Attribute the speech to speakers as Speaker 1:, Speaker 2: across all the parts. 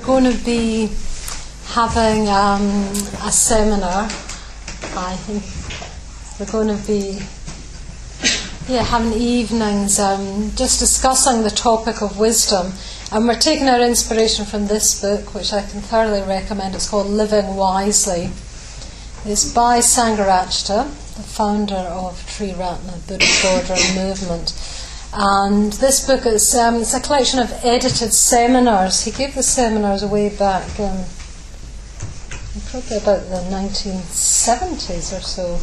Speaker 1: Going to be having a seminar. We're going to be having evenings just discussing the topic of wisdom, and we're taking our inspiration from this book, which I can thoroughly recommend. It's called Living Wisely. It's by Sangharakshita, the founder of Triratna Buddhist Order and Movement. And this book is it's a collection of edited seminars. He gave the seminars way back probably about the 1970s or so.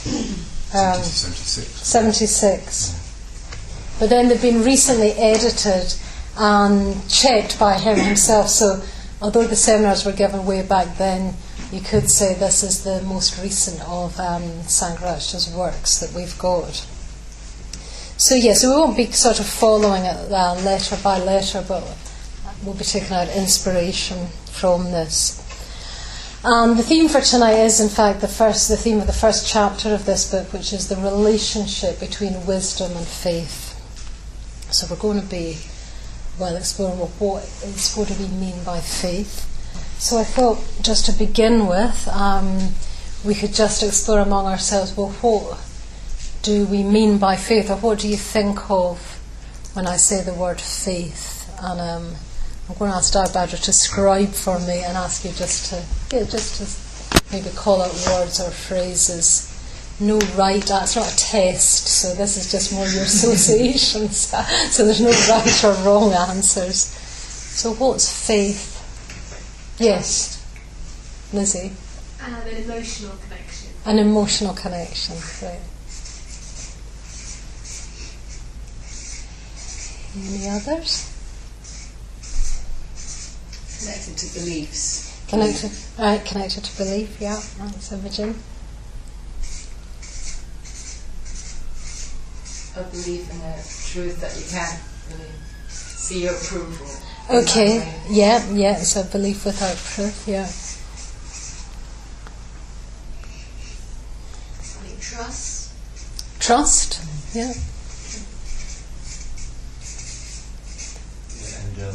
Speaker 1: 76. But then they've been recently edited and checked by him himself. So although the seminars were given way back then, you could say this is the most recent of Sangharakshita's works that we've got. So we won't be sort of following it letter by letter, but we'll be taking our inspiration from this. The theme for tonight is, in fact, the theme of the first chapter of this book, which is the relationship between wisdom and faith. So we're going to be exploring what do we mean by faith. So I thought, just to begin with, we could just explore among ourselves, what do we mean by faith, or what do you think of when I say the word faith? And I'm going to ask Darbhadra to scribe for me and ask you just to maybe call out words or phrases. No right, it's not a test, so this is just more your associations. So there's no right or wrong answers. So what's faith? Yes, Lizzie.
Speaker 2: An emotional connection.
Speaker 1: An emotional connection, right. Any others?
Speaker 3: Connected to beliefs.
Speaker 1: Connected to belief, yeah. That's Imogen.
Speaker 3: A belief in a truth that you can't really see or prove.
Speaker 1: Okay, it's a belief without proof, yeah.
Speaker 2: Like trust.
Speaker 1: Trust, yeah.
Speaker 4: And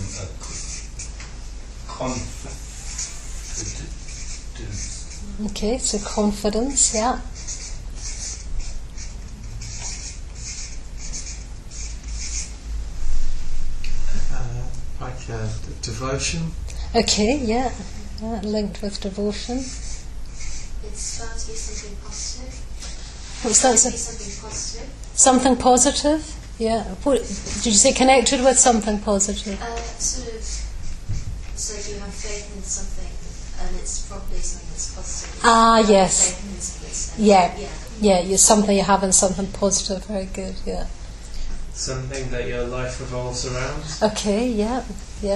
Speaker 4: confidence.
Speaker 1: Okay, so confidence, yeah.
Speaker 4: Devotion.
Speaker 1: Okay, yeah. Linked with devotion.
Speaker 2: It's found to be something positive.
Speaker 1: What's that?
Speaker 2: Something positive.
Speaker 1: Something positive? Yeah. What, did you say connected with something positive?
Speaker 2: Sort of. So you have faith in something, and it's probably something that's positive.
Speaker 1: Yes.
Speaker 2: Faith in something.
Speaker 1: Yeah. Something you have in something positive. Very good. Yeah.
Speaker 4: Something that your life revolves around.
Speaker 1: Okay. Yeah.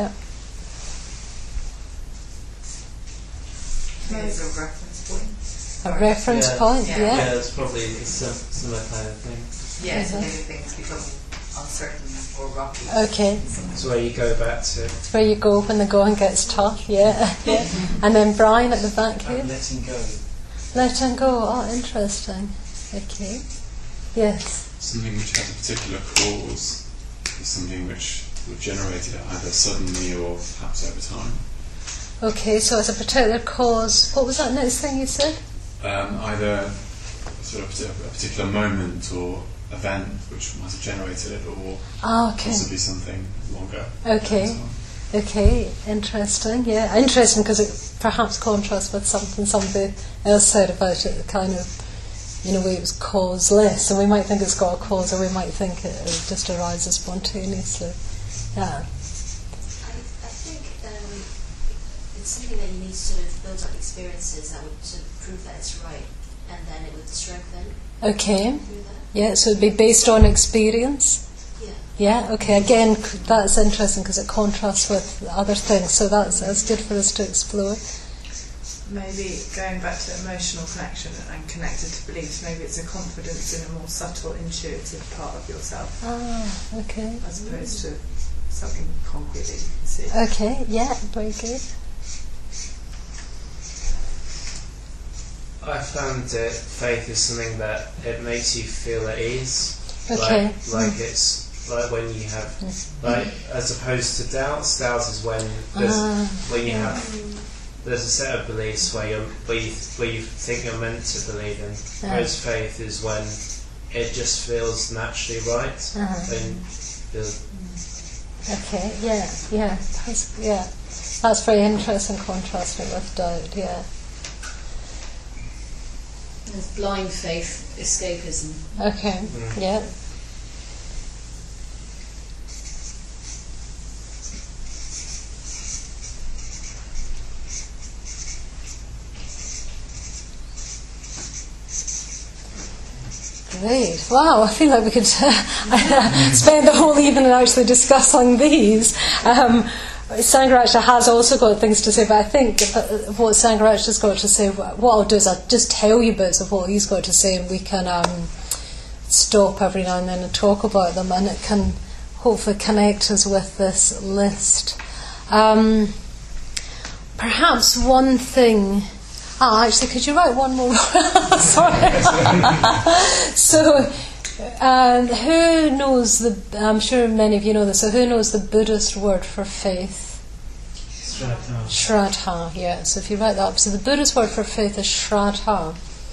Speaker 3: Maybe it's a reference point.
Speaker 1: A reference point.
Speaker 4: Yeah, it's probably some similar kind of thing.
Speaker 3: Yeah, so maybe things become uncertain or rocky.
Speaker 1: Okay.
Speaker 4: It's where you go back to.
Speaker 1: It's where you go when the going gets tough. Yeah. And then Brian at the back here.
Speaker 4: Letting go.
Speaker 1: Letting go. Oh, interesting. Okay. Yes.
Speaker 5: Something which has a particular cause is something which was generated either suddenly or perhaps over time.
Speaker 1: Okay, so it's a particular cause. What was that next thing you said?
Speaker 5: Either sort of a particular moment or event which might have generated it, or possibly something longer.
Speaker 1: Okay, interesting. Yeah, interesting because it perhaps contrasts with something somebody else said about it, kind of, in a way it was causeless, and we might think it's got a cause, or we might think it just arises spontaneously. Yeah.
Speaker 2: I think it's something that you need to sort of build up experiences that would sort of prove that it's right, and then it would strengthen.
Speaker 1: Okay. Yeah, so it'd be based on experience. Yeah. Okay. Again, that's interesting because it contrasts with other things. So that's good for us to explore.
Speaker 6: Maybe going back to emotional connection and connected to beliefs, maybe it's a confidence in a more subtle, intuitive part of yourself.
Speaker 1: Okay.
Speaker 6: As opposed to something concrete that you can see.
Speaker 1: Okay, yeah, very good.
Speaker 4: I found faith is something that it makes you feel at ease.
Speaker 1: Okay.
Speaker 4: Like it's like when you have, like, as opposed to doubts. Doubts is when you have, there's a set of beliefs where you think you're meant to believe in. Whereas faith is when it just feels naturally right.
Speaker 1: Okay, that's very interesting, contrasting with doubt. Yeah.
Speaker 2: There's blind faith, escapism.
Speaker 1: Okay. Yeah. Great. Wow, I feel like we could spend the whole evening actually discussing these. Sangharakshita has also got things to say, but I think what Sangharakshita's got to say, what I'll do is I'll just tell you bits of what he's got to say, and we can stop every now and then and talk about them, and it can hopefully connect us with this list. Perhaps one thing... actually, could you write one more? Sorry. So, who knows I'm sure many of you know this, so who knows the Buddhist word for faith? Shraddha, yeah. So if you write that up. So the Buddhist word for faith is Shraddha.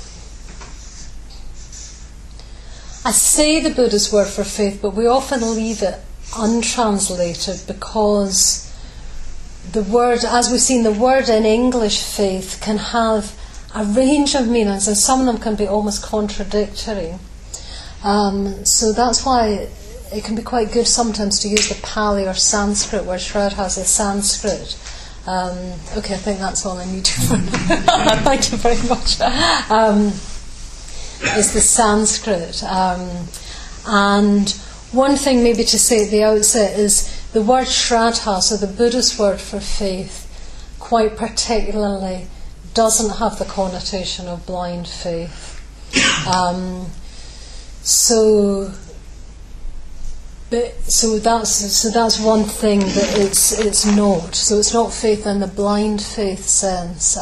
Speaker 1: I say the Buddhist word for faith, but we often leave it untranslated because the word, as we've seen, the word in English faith can have a range of meanings, and some of them can be almost contradictory. So that's why it can be quite good sometimes to use the Pali or Sanskrit, where Shraddha is a Sanskrit. Okay, I think that's all I need to thank you very much. Is the Sanskrit. And one thing maybe to say at the outset is the word Shraddha, so the Buddhist word for faith, quite particularly doesn't have the connotation of blind faith. So that's one thing that it's not. So it's not faith in the blind faith sense.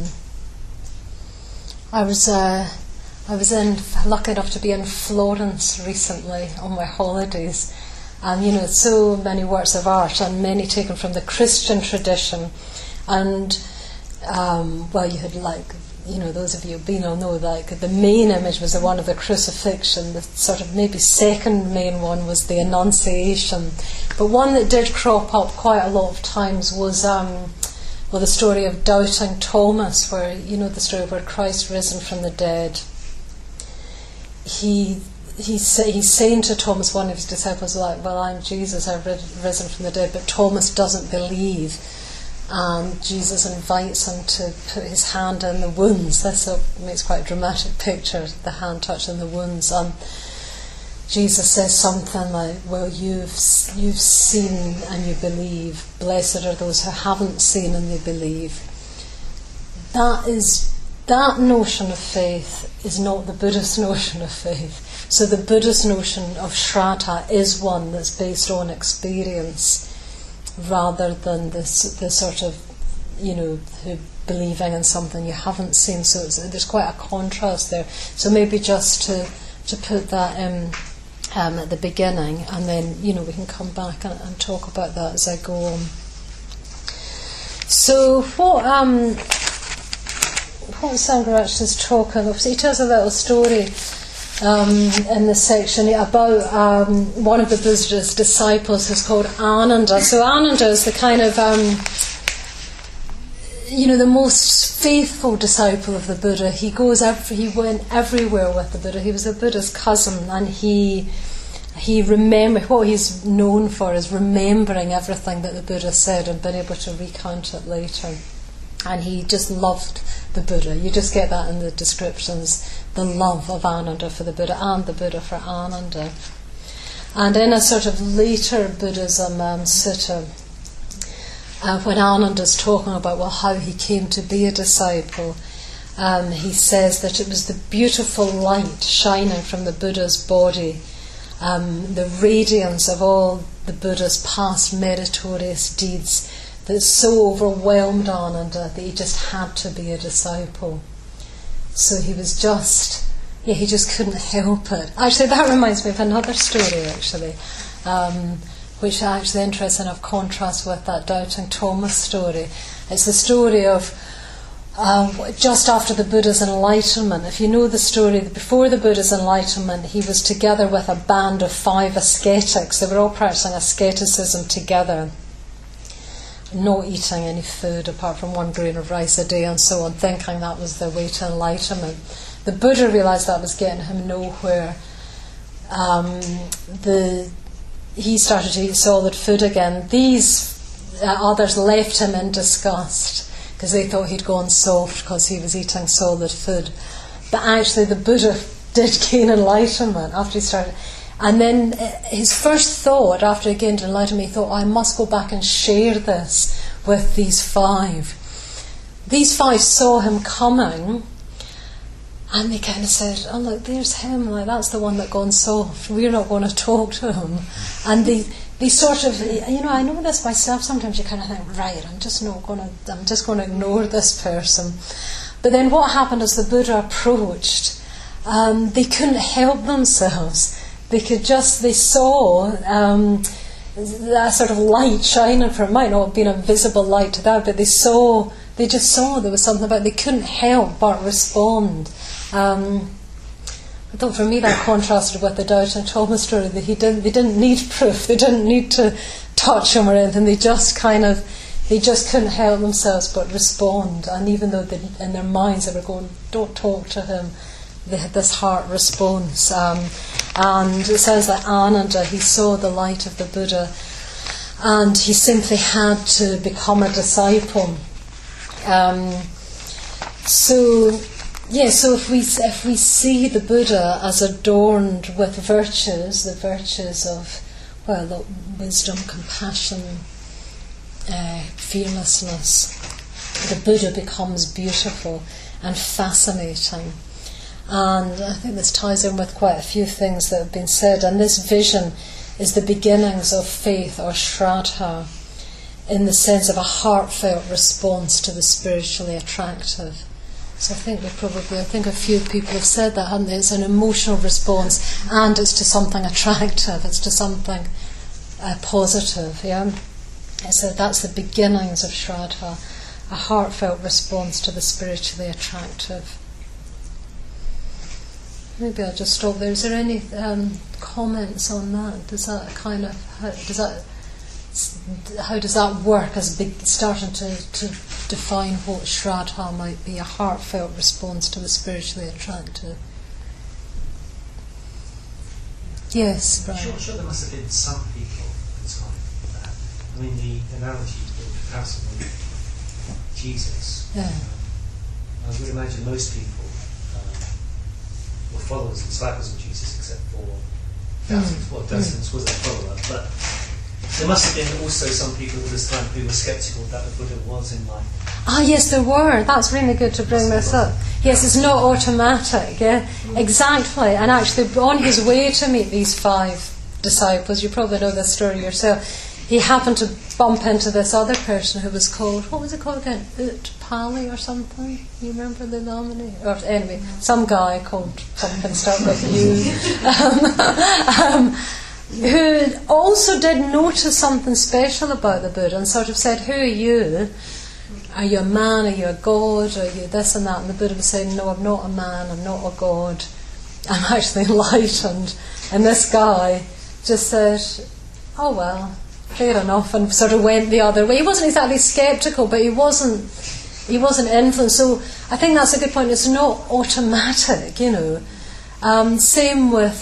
Speaker 1: I was lucky enough to be in Florence recently on my holidays, and so many works of art, and many taken from the Christian tradition, and you had those of you who've been will know, like the main image was the one of the crucifixion. The sort of maybe second main one was the Annunciation, but one that did crop up quite a lot of times was the story of doubting Thomas, where the story where Christ risen from the dead. He's saying to Thomas, one of his disciples, like, well, I'm Jesus, I've risen from the dead, but Thomas doesn't believe. Jesus invites him to put his hand in the wounds. This makes quite a dramatic picture, the hand touching the wounds. Jesus says something like, well, you've seen and you believe. Blessed are those who haven't seen and they believe. That notion of faith is not the Buddhist notion of faith. So the Buddhist notion of Shraddha is one that's based on experience, rather than this sort of, believing in something you haven't seen. So there's quite a contrast there. So maybe just to put that in at the beginning, and then we can come back and talk about that as I go on. So what Sangharakshita's talking of, he tells a little story in this section about one of the Buddha's disciples who's called Ananda. So Ananda is the kind of the most faithful disciple of the Buddha. He went everywhere with the Buddha. He was the Buddha's cousin, and he remembered, what he's known for is remembering everything that the Buddha said and being able to recount it later. And he just loved the Buddha. You just get that in the descriptions, the love of Ananda for the Buddha and the Buddha for Ananda. And in a sort of later Buddhism sutta, when Ananda's talking about how he came to be a disciple, he says that it was the beautiful light shining from the Buddha's body, the radiance of all the Buddha's past meritorious deeds, that so overwhelmed Ananda that he just had to be a disciple. So he was he just couldn't help it. Actually, that reminds me of another story, actually. which are actually interesting of contrast with that Doubting Thomas story. It's the story of just after the Buddha's enlightenment. If you know the story, before the Buddha's enlightenment, he was together with a band of 5 ascetics. They were all practicing asceticism together, not eating any food apart from 1 grain of rice a day and so on, thinking that was their way to enlightenment. The Buddha realised that was getting him nowhere. He started to eat solid food again. These others left him in disgust because they thought he'd gone soft because he was eating solid food. But actually the Buddha did gain enlightenment after he started. And then his first thought after he gained enlightenment, he thought, I must go back and share this with these 5. These 5 saw him coming, and they kind of said, oh look, there's him, like that's the one that gone soft, we're not going to talk to him. And they sort of, I know this myself, sometimes you kind of think, right, I'm just going to ignore this person. But then what happened as the Buddha approached, they couldn't help themselves. They saw that sort of light shining from, it might not have been a visible light to that, but they just saw there was something about it. They couldn't help but respond. I thought for me that contrasted with the Doubting Thomas story, that they didn't need proof, they didn't need to touch him or anything, they just couldn't help themselves but respond. And even though in their minds they were going, don't talk to him, they had this heart response. And it says that Ananda, he saw the light of the Buddha and he simply had to become a disciple. So if we see the Buddha as adorned with virtues, the virtues of, wisdom, compassion, fearlessness, the Buddha becomes beautiful and fascinating. And I think this ties in with quite a few things that have been said. And this vision is the beginnings of faith, or Shraddha, in the sense of a heartfelt response to the spiritually attractive. So I think a few people have said that, haven't they? It's an emotional response, and it's to something attractive, it's to something positive, yeah? So that's the beginnings of Shraddha, a heartfelt response to the spiritually attractive. Maybe I'll just stop there. Is there any comments on that? How does that work as starting to define what Shraddha might be, a heartfelt response to the spiritually attractive? Yes, Brian.
Speaker 7: Sure there must have been some people at the time that, the analogy, the comparison with Jesus,
Speaker 1: Yeah.
Speaker 7: I would imagine most people were followers and disciples of Jesus, except for dozens was their follower. But there must have been also some people at this time who were sceptical that the Buddha was enlightened.
Speaker 1: Ah, yes, there were. That's really good to bring this up. Yes, it's not automatic. Yeah, exactly. And actually, on his way to meet these 5 disciples, you probably know this story yourself, he happened to bump into this other person who was called, what was it called again? Utpali or something? You remember the nominee? Or anyway, some guy called something start with U. Who also did notice something special about the Buddha and sort of said, who are you? Are you a man? Are you a god? Are you this and that? And the Buddha was saying, no, I'm not a man, I'm not a god, I'm actually enlightened. And this guy just said, oh well, fair enough, and sort of went the other way. He wasn't exactly sceptical, but he wasn't influenced. So I think that's a good point. It's not automatic, Same with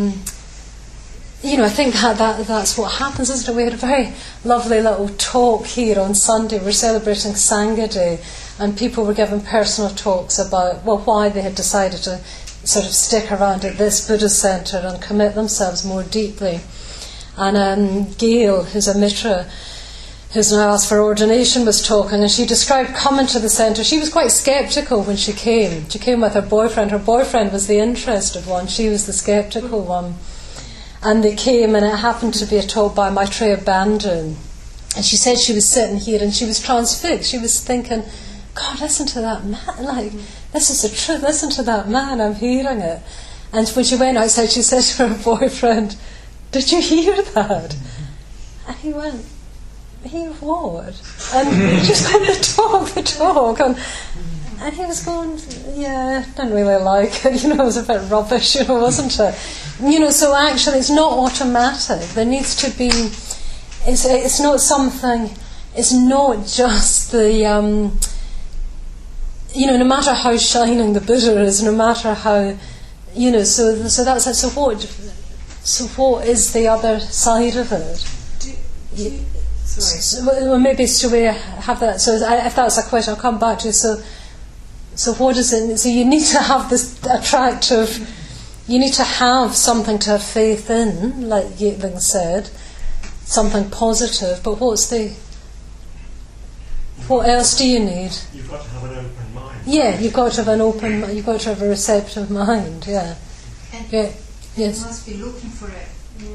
Speaker 1: I think that's what happens, isn't it? We had a very lovely little talk here on Sunday. We're celebrating Sangha Day, and people were giving personal talks about why they had decided to sort of stick around at this Buddhist centre and commit themselves more deeply. And Gail, who's a mitra, who's now asked for ordination, was talking, and she described coming to the centre. She was quite sceptical when she came. She came with her boyfriend. Her boyfriend was the interested one. She was the sceptical one. And they came, and it happened to be a talk by Maitreya Bandhu. And she said she was sitting here and she was transfixed. She was thinking, God, listen to that man. This is the truth. Listen to that man. I'm hearing it. And when she went outside, she said to her boyfriend, did you hear that? And he went, hear what? And he just going, the talk. And he was going, yeah, didn't really like it, it was a bit rubbish, wasn't it? So actually it's not automatic. There needs to be, it's not something, it's not just the, no matter how shining the Buddha is, no matter how, so that's it. So what is the other side of it? Well, maybe should we have that? So if that's a question, I'll come back to it. So what is it? So you need to have this attractive, you need to have something to have faith in, like Yitling said, something positive, but what else do you need?
Speaker 7: You've got to have an open mind.
Speaker 1: Yeah, you've got to have you've got to have a receptive mind, yeah.
Speaker 8: And
Speaker 1: yes.
Speaker 8: You must be looking for it.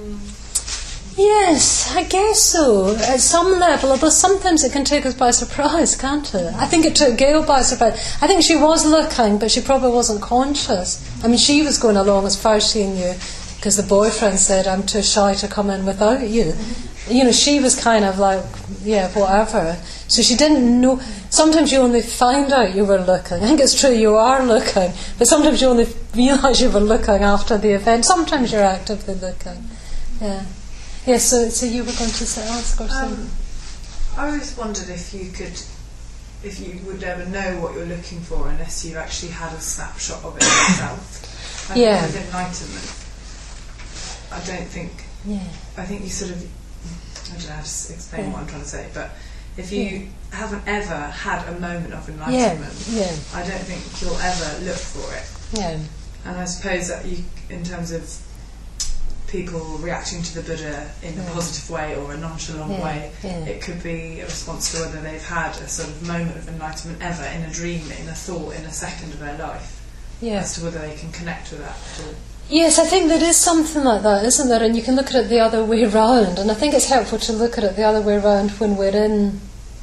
Speaker 1: Yes, I guess so, at some level, although sometimes it can take us by surprise, can't it? I think it took Gail by surprise. I think she was looking, but she probably wasn't conscious. I mean, she was going along as far as she knew, because the boyfriend said, I'm too shy to come in without you. She was kind of like, yeah, whatever. So she didn't know. Sometimes you only find out you were looking. I think it's true, you are looking, but sometimes you only realise you were looking after the event. Sometimes you're actively looking. Yeah. Yeah, so you were going to ask or something?
Speaker 6: I always wondered if you would ever know what you're looking for unless you actually had a snapshot of it yourself.
Speaker 1: Yeah.
Speaker 6: With enlightenment, I don't think.
Speaker 1: Yeah.
Speaker 6: I think you sort of. I don't know how to explain what I'm trying to say, but if you haven't ever had a moment of enlightenment, I don't think you'll ever look for it.
Speaker 1: Yeah.
Speaker 6: And I suppose that in terms of people reacting to the Buddha in a positive way or a nonchalant way, it could be a response to whether they've had a sort of moment of enlightenment ever in a dream, in a thought, in a second of their life, as to whether they can connect with that at all.
Speaker 1: Yes, I think there is something like that, isn't there? And you can look at it the other way round, and I think it's helpful to look at it the other way round when we're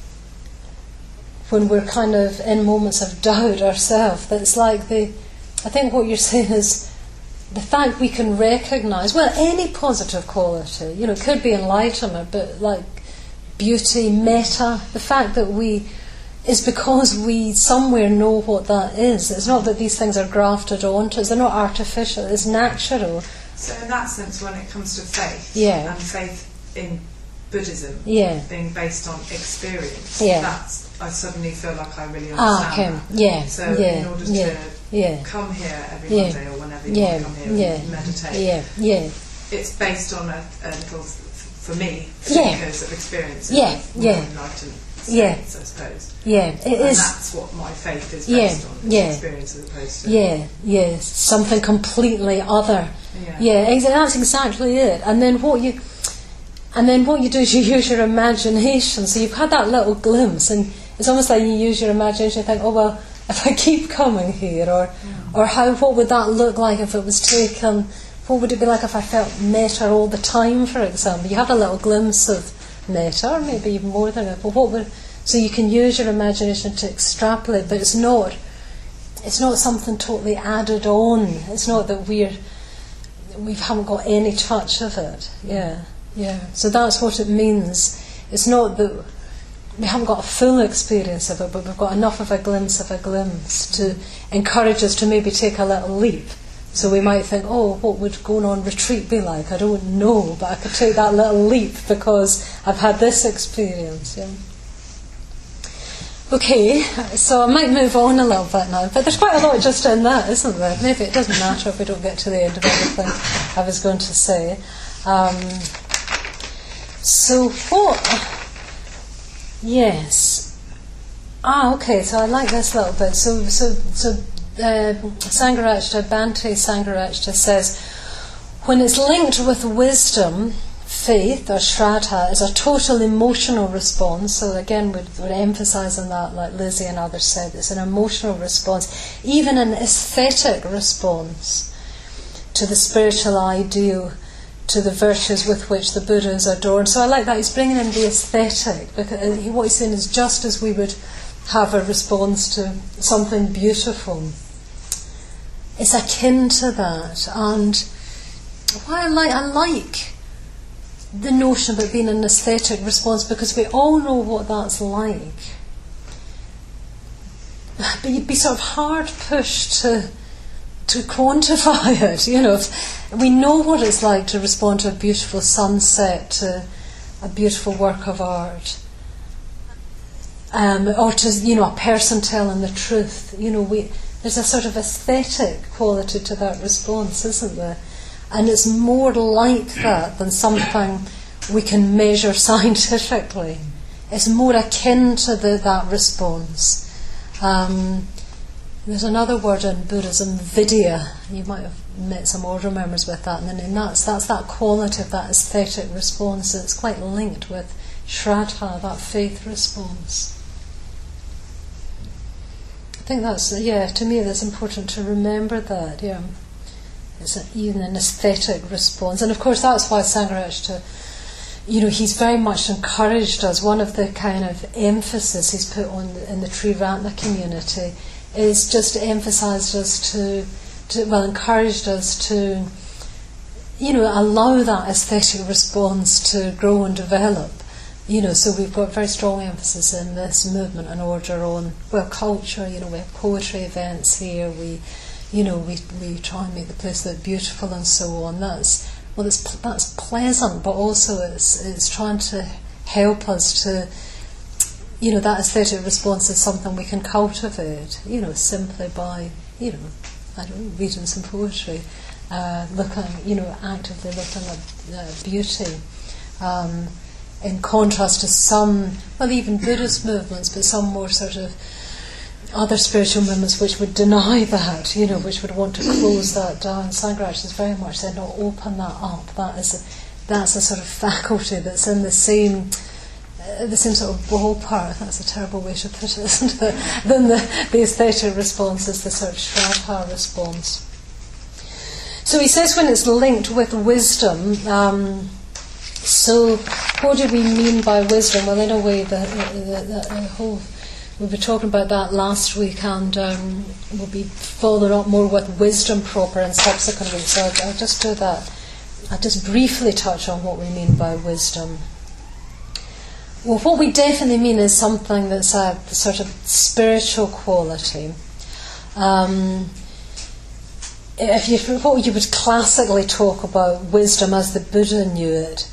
Speaker 1: kind of in moments of doubt ourselves. That it's like I think what you're saying is the fact we can recognise, any positive quality, it could be enlightenment, but like beauty, metta, the fact that is because we somewhere know what that is. It's not that these things are grafted onto us, they're not artificial, it's natural.
Speaker 6: So in that sense, when it comes to faith, and faith in Buddhism being based on experience, I suddenly feel like I really understand that. So in order to come here every Monday or whenever you want to come here and meditate, it's based on a little, for me, because of experience of enlightened states, I suppose. And that's what my faith is based on, experience as opposed to...
Speaker 1: something completely other. That's exactly it. And then what you do is you use your imagination. So you've had that little glimpse, and it's almost like you use your imagination and think, oh well, if I keep coming here, or what would that look like if it was taken? What would it be like if I felt metta all the time, for example? You have a little glimpse of metta, or maybe even more than it. But so you can use your imagination to extrapolate, but it's not something totally added on. It's not that we haven't got any touch of it. So that's what it means. It's not that we haven't got a full experience of it, but we've got enough of a glimpse to encourage us to maybe take a little leap. So we might think, oh, what would going on retreat be like? I don't know, but I could take that little leap because I've had this experience. Okay, so I might move on a little bit now, but there's quite a lot just in that, isn't there? Maybe it doesn't matter if we don't get to the end of everything I was going to say. So what... Yes. Okay, so I like this little bit. So Sangharakshita, Bhante Sangharakshita says, when it's linked with wisdom, faith or shraddha is a total emotional response. So again, we're emphasising that, like Lizzie and others said, it's an emotional response, even an aesthetic response to the spiritual ideal, to the virtues with which the Buddha is adorned. So I like that he's bringing in the aesthetic, because what he's saying is just as we would have a response to something beautiful, it's akin to that. And what I like the notion about being an aesthetic response, because we all know what that's like. But you'd be sort of hard pushed to quantify it. We know what it's like to respond to a beautiful sunset, to a beautiful work of art, or to a person telling the truth. There's a sort of aesthetic quality to that response, isn't there? And it's more like that than something we can measure scientifically. It's more akin to that response. There's another word in Buddhism, vidya. You might have met some order members with that, and that's that quality of that aesthetic response. It's quite linked with shraddha, that faith response. I think to me that's important to remember that, It's even an aesthetic response. And of course that's why Sangharakshita, he's very much encouraged us. One of the kind of emphasis he's put on in the Triratna community is just emphasised us encouraged us to, allow that aesthetic response to grow and develop. So we've got very strong emphasis in this movement and order on, culture. We have poetry events here. We try and make the place look beautiful and so on. That's pleasant, but also it's trying to help us to, that aesthetic response is something we can cultivate, simply by, reading some poetry, actively looking at beauty. In contrast to some, even Buddhist movements, but some more sort of other spiritual movements which would deny that, which would want to close that down. Sangharakshita is very much saying, no, open that up. That's a sort of faculty that's in the same sort of ballpark. That's a terrible way to put it, isn't it? Then the aesthetic response is the sort of shraddha response. So he says when it's linked with wisdom. So what do we mean by wisdom? Well, in a way, we were talking about that last week, and we'll be following up more with wisdom proper in subsequent weeks. So I'll just do that. I'll just briefly touch on what we mean by wisdom. Well, what we definitely mean is something that's a sort of spiritual quality. What you would classically talk about wisdom as the Buddha knew it,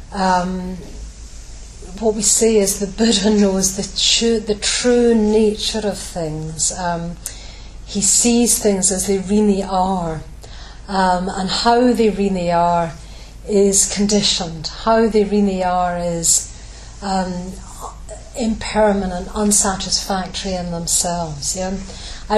Speaker 1: what we say is the Buddha knows the true nature of things. He sees things as they really are, and how they really are is conditioned. How they really are is impermanent, unsatisfactory in themselves. Yeah? I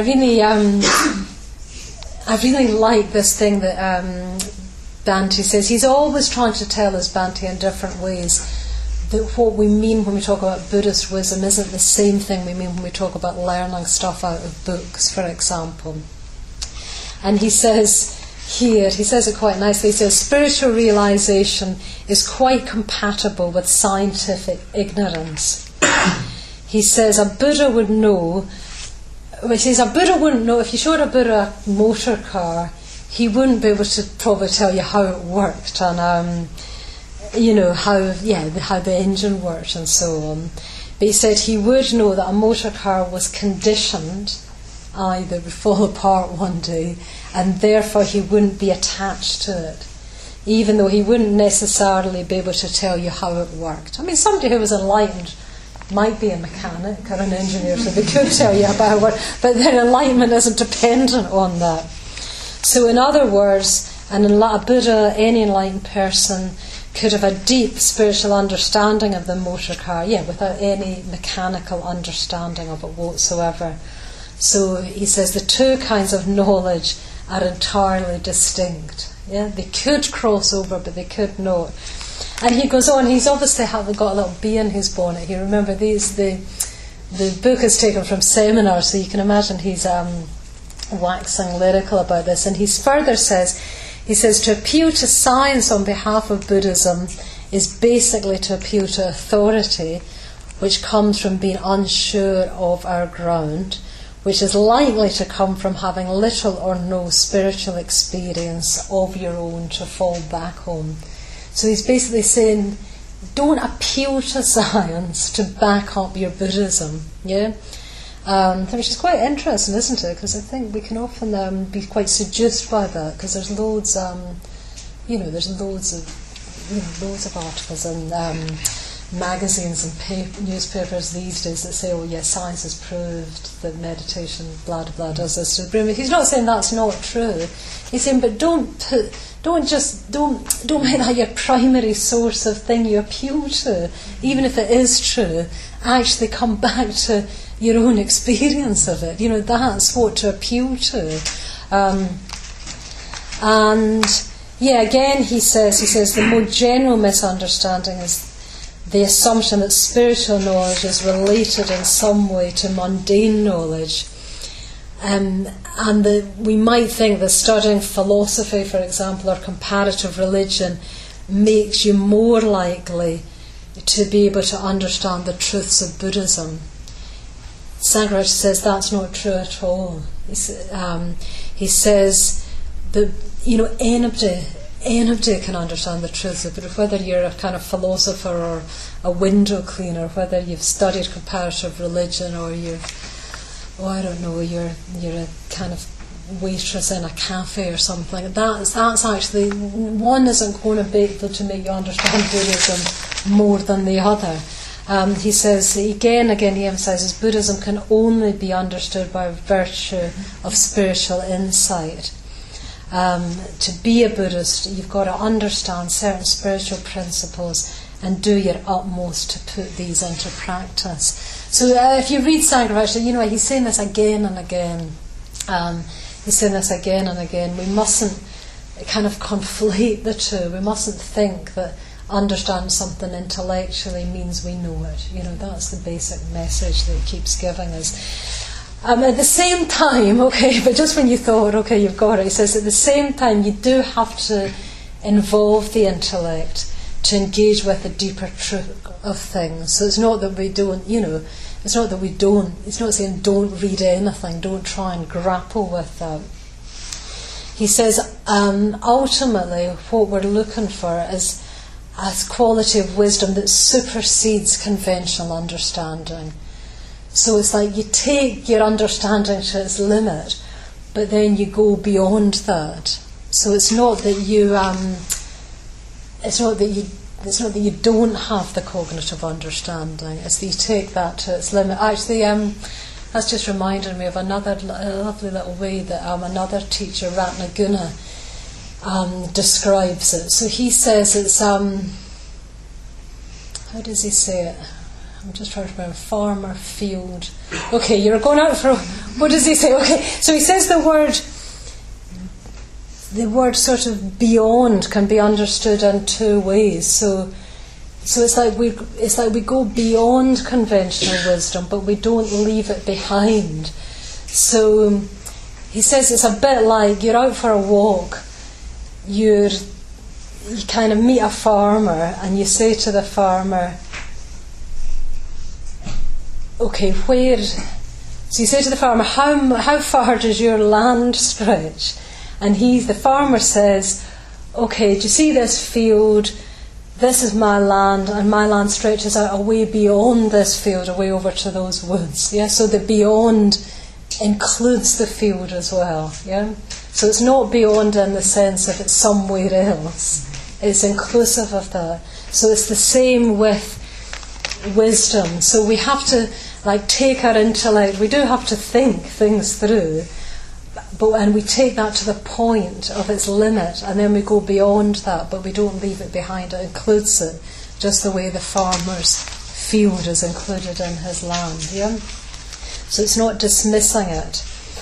Speaker 1: really like this thing that Bhante says. He's always trying to tell us, Bhante, in different ways, that what we mean when we talk about Buddhist wisdom isn't the same thing we mean when we talk about learning stuff out of books, for example. And he says here, he says it quite nicely, he says, spiritual realization is quite compatible with scientific ignorance. He says, a Buddha would know, if you showed a Buddha a motor car, he wouldn't be able to probably tell you how it worked and how the engine worked and so on. But he said he would know that a motor car was conditioned, either would fall apart one day, and therefore he wouldn't be attached to it, even though he wouldn't necessarily be able to tell you how it worked. I mean, somebody who was enlightened might be a mechanic or an engineer, so they could tell you about how it worked, but their enlightenment isn't dependent on that. So in other words, a Buddha, any enlightened person, could have a deep spiritual understanding of the motor car, without any mechanical understanding of it whatsoever. So he says the two kinds of knowledge are entirely distinct. Yeah, they could cross over, but they could not. And he goes on. He's obviously got a little bee in his bonnet here. Remember, the book is taken from seminars, so you can imagine he's waxing lyrical about this. And he further says, to appeal to science on behalf of Buddhism is basically to appeal to authority, which comes from being unsure of our ground, which is likely to come from having little or no spiritual experience of your own to fall back on. So he's basically saying, don't appeal to science to back up your Buddhism, yeah? Which is quite interesting, isn't it? Because I think we can often be quite seduced by that, because there's loads, there's loads of articles and magazines and newspapers these days that say, oh yes, science has proved that meditation, blah blah blah, does this to the brain. He's not saying that's not true. He's saying, but don't make that your primary source of thing you appeal to, even if it is true. Actually, come back to your own experience of it. That's what to appeal to. And yeah, again, he says the more general misunderstanding is the assumption that spiritual knowledge is related in some way to mundane knowledge. And we might think that studying philosophy, for example, or comparative religion makes you more likely to be able to understand the truths of Buddhism. Sangharakshita says that's not true at all. He says that anybody can understand the truths of Buddhism, whether you're a kind of philosopher or a window cleaner, whether you've studied comparative religion or you're a kind of waitress in a cafe or something. That's actually, one isn't going to be able to make you understand Buddhism more than the other. He says, again, he emphasises, Buddhism can only be understood by virtue of spiritual insight. To be a Buddhist, you've got to understand certain spiritual principles and do your utmost to put these into practice. So if you read Sangharakshita, he's saying this again and again. We mustn't kind of conflate the two. We mustn't think that understand something intellectually means we know it. That's the basic message that he keeps giving us. At the same time, but just when you thought, you've got it, he says at the same time you do have to involve the intellect to engage with the deeper truth of things. So it's not that we don't, it's not saying don't read anything, don't try and grapple with that. He says ultimately what we're looking for is a quality of wisdom that supersedes conventional understanding. So it's like you take your understanding to its limit, but then you go beyond that. So it's not that you don't have the cognitive understanding. It's that you take that to its limit. Actually, that's just reminded me of another lovely little way that another teacher, Ratnaguna, describes it. So he says it's how does he say it? I'm just trying to remember. Farmer, field. You're going out for. What does he say? So he says the word sort of beyond can be understood in two ways. So it's like we go beyond conventional wisdom, but we don't leave it behind. So he says it's a bit like you're out for a walk. You kind of meet a farmer, and you say to the farmer, where? So you say to the farmer, how far does your land stretch? And the farmer says, do you see this field? This is my land, and my land stretches out away beyond this field, away over to those woods. Yeah, so the beyond includes the field as well. Yeah, so it's not beyond in the sense of it's somewhere else. It's inclusive of that. So it's the same with wisdom. So we have to take our intellect. We do have to think things through. And we take that to the point of its limit, and then we go beyond that, but we don't leave it behind. It includes it, just the way the farmer's field is included in his land. Yeah? So it's not dismissing it.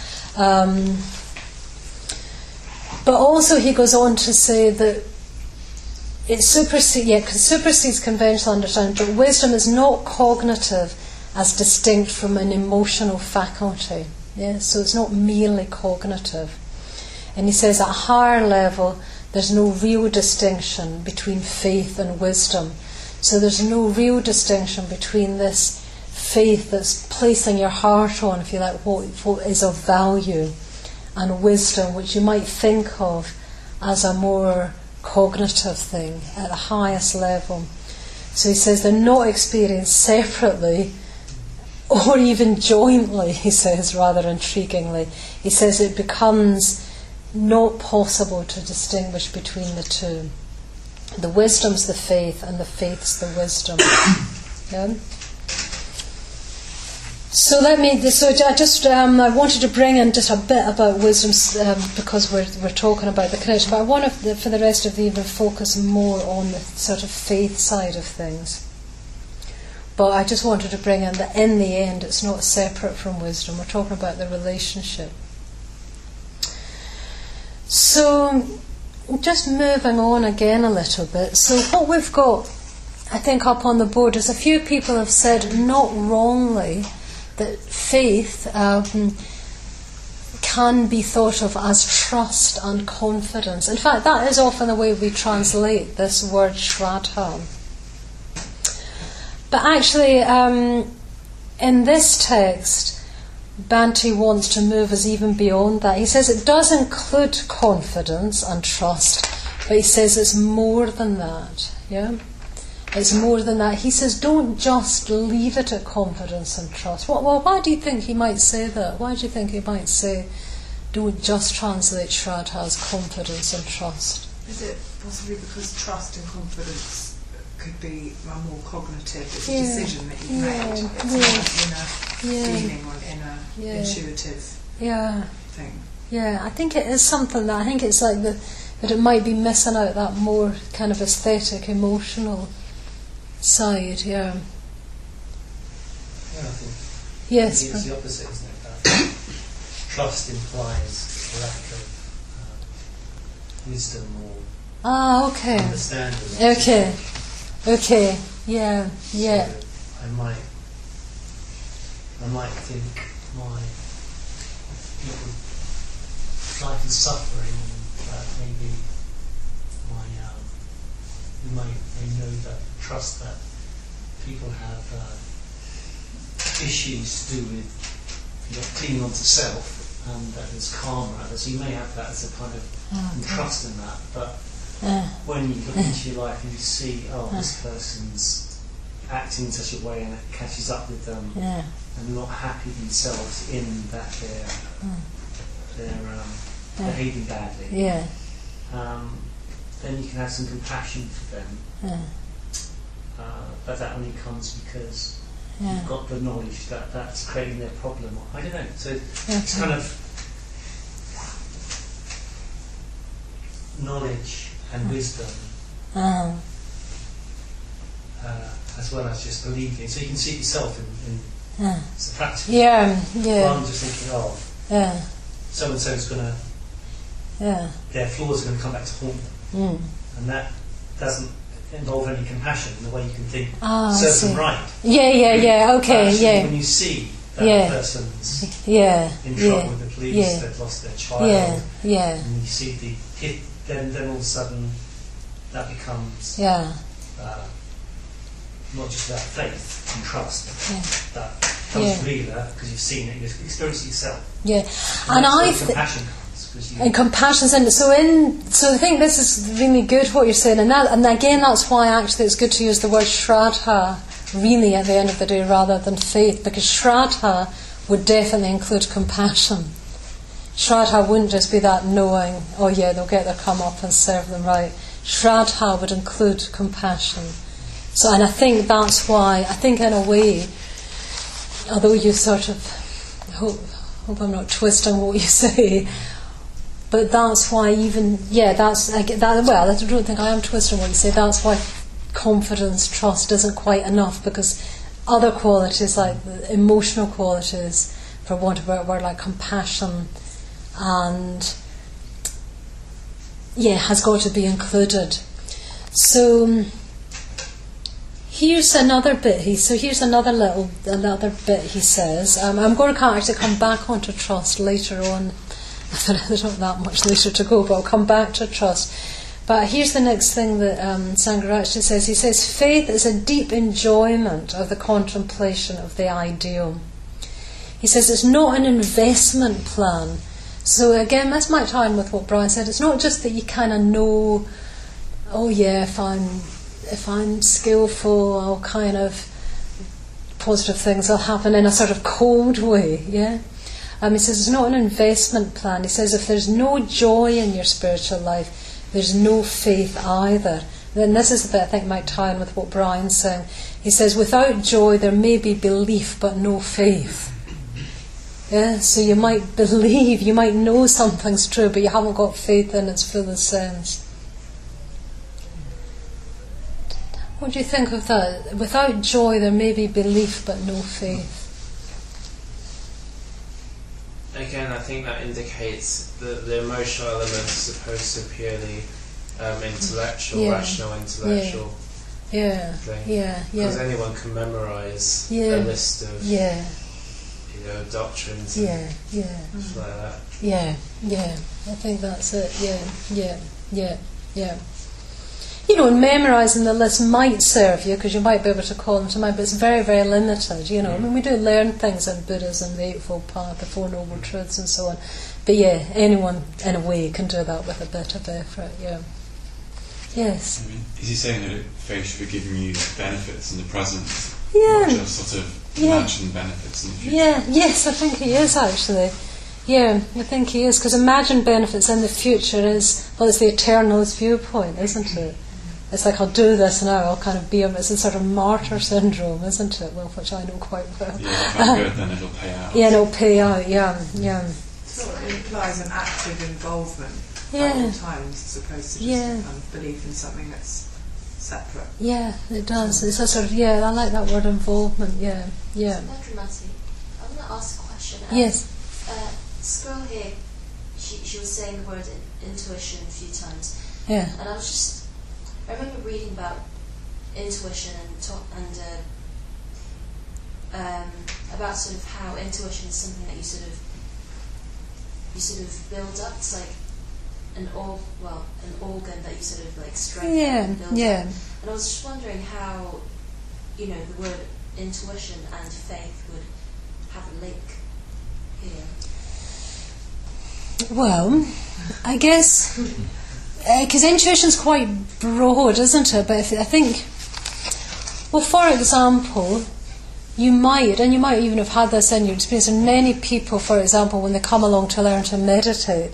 Speaker 1: But also he goes on to say that it supersedes conventional understanding, but wisdom is not cognitive as distinct from an emotional faculty. Yeah, so it's not merely cognitive. And he says at a higher level there's no real distinction between faith and wisdom. So there's no real distinction between this faith that's placing your heart on, if you like, what is of value, and wisdom, which you might think of as a more cognitive thing at the highest level. So he says they're not experienced separately or even jointly, he says rather intriguingly. He says it becomes not possible to distinguish between the two. The wisdom's the faith and the faith's the wisdom. Yeah? So I wanted to bring in just a bit about wisdom because we're talking about the connection, but I want to, for the rest of the evening, focus more on the sort of faith side of things. But I just wanted to bring in that in the end it's not separate from wisdom. We're talking about the relationship. So just moving on again a little bit. So what we've got, I think, up on the board is a few people have said, not wrongly, that faith can be thought of as trust and confidence. In fact, that is often the way we translate this word shraddha. But actually, in this text, Bhante wants to move us even beyond that. He says it does include confidence and trust, but he says it's more than that. Yeah? It's more than that. He says don't just leave it at confidence and trust. Well, why do you think he might say that? Why do you think he might say don't just translate shraddha as confidence and trust?
Speaker 6: Is it possibly because trust and confidence could be a more cognitive, it's a decision that you've made, it's not an inner feeling or an inner intuitive thing?
Speaker 1: Yeah, I think it is something that, I think it's like that it might be missing out that more kind of aesthetic, emotional side,
Speaker 7: Yeah, I think
Speaker 1: yes,
Speaker 7: it's the opposite, isn't it? That trust implies a lack of wisdom or understanding. Okay, yeah. So I might think my life is suffering, maybe we may know that, trust that people have issues to do with clinging on to self, and that there's karma. So you may have that as a kind of trust in that, but when you look into your life and you see, this person's acting in such a way and it catches up with them and not happy themselves in that they're behaving badly, then you can have some compassion for them. But that only comes because you've got the knowledge that that's creating their problem. I don't know. So it's kind of knowledge and wisdom, as well as just believing. So you can see it yourself in it's a practice. Rather than just thinking, so and so's going to, their flaws are going to come back to haunt them, and that doesn't involve any compassion in the way you can think serves them right. Okay. When you see that person's in trouble with the police, they've lost their child, and you see the hit. Then all of a sudden that becomes not just about faith and trust, that becomes realer because you've seen it, you've experienced it yourself.
Speaker 1: And I
Speaker 7: compassion comes.
Speaker 1: And compassion's in it. So I think this is really good what you're saying, and again that's why actually it's good to use the word shraddha really at the end of the day rather than faith, because shraddha would definitely include compassion. Shraddha wouldn't just be that knowing, they'll get their come up and serve them right. Shraddha would include compassion. So, and I think that's why, I think in a way, although you sort of, hope I'm not twisting what you say, but that's why I don't think I am twisting what you say, that's why confidence, trust isn't quite enough, because other qualities, like the emotional qualities, for want of a better word, like compassion, and has got to be included. So here's another bit. Here's another bit. He says, I'm going to actually come back onto trust later on. There's not that much later to go, but I'll come back to trust. But here's the next thing that Sangharakshita says. He says, faith is a deep enjoyment of the contemplation of the ideal. He says it's not an investment plan. So again, this might tie in with what Brian said. It's not just that you kind of know oh yeah, if I'm skillful, all kind of positive things will happen in a sort of cold way, yeah. He says it's not an investment plan. He says if there's no joy in your spiritual life, there's no faith either. Then this is the bit I think might tie in with what Brian's saying. He says without joy there may be belief but no faith. Yeah, so you might believe, you might know something's true, but you haven't got faith in its fullest sense. What do you think of that? Without joy there may be belief but no faith.
Speaker 4: Again, I think that indicates that the emotional element is opposed to purely intellectual, rational intellectual thing. Because anyone can memorise a list of doctrines and stuff like that.
Speaker 1: I think that's it. And memorising the list might serve you because you might be able to call them to mind, but it's very, very limited. I mean, we do learn things in Buddhism, the Eightfold Path, the Four Noble Truths, and so on. But anyone in a way can do that with a bit of effort. Yes.
Speaker 5: I mean, is he saying that faith should be giving you benefits in the present,
Speaker 1: not
Speaker 5: just sort of imagined benefits in the future?
Speaker 1: Yes, I think he is actually. I think he is, because imagined benefits in the future is, it's the eternalist viewpoint, isn't it? It's like, I'll do this now, I'll kind of be it's a sort of martyr syndrome, isn't it? Well, which I know quite well.
Speaker 5: If I'm good, then it'll pay out.
Speaker 1: It'll pay out,
Speaker 6: So it implies an active involvement at all times, as opposed to just kind of belief in something that's separate.
Speaker 1: Yeah, it does. It's a sort of, I like that word, involvement,
Speaker 2: So Dr. Matty, I'm going to ask a question.
Speaker 1: Yes.
Speaker 2: Scroll here, she was saying the word intuition a few times.
Speaker 1: Yeah.
Speaker 2: And I remember reading about intuition and about sort of how intuition is something that you sort of build up. It's like an organ that you sort of like strengthen and build up. And I was just wondering how, the word intuition and faith would have a link here.
Speaker 1: Well, I guess because intuition's quite broad, isn't it? But I think, for example, you might even have had this in your experience, and many people, for example, when they come along to learn to meditate,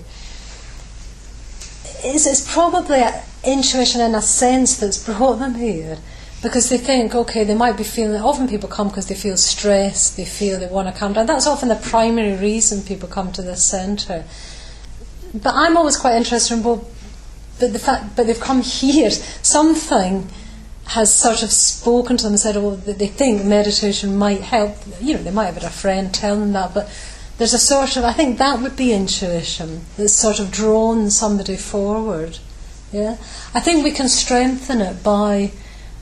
Speaker 1: it's probably intuition in a sense that's brought them here, because they think, they might be feeling, often people come because they feel stressed, they feel they want to calm down. That's often the primary reason people come to this centre. But I'm always quite interested in, but they've come here, something has sort of spoken to them and said, they think meditation might help. They might have had a friend tell them that, but there's a sort of, I think that would be intuition, that's sort of drawn somebody forward. Yeah, I think we can strengthen it by,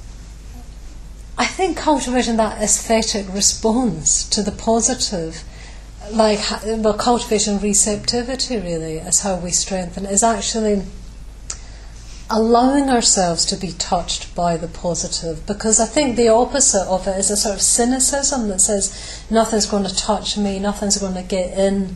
Speaker 1: I think, cultivating that aesthetic response to the positive. Cultivation receptivity really is how we strengthen it, is actually allowing ourselves to be touched by the positive, because I think the opposite of it is a sort of cynicism that says nothing's going to touch me, nothing's going to get in.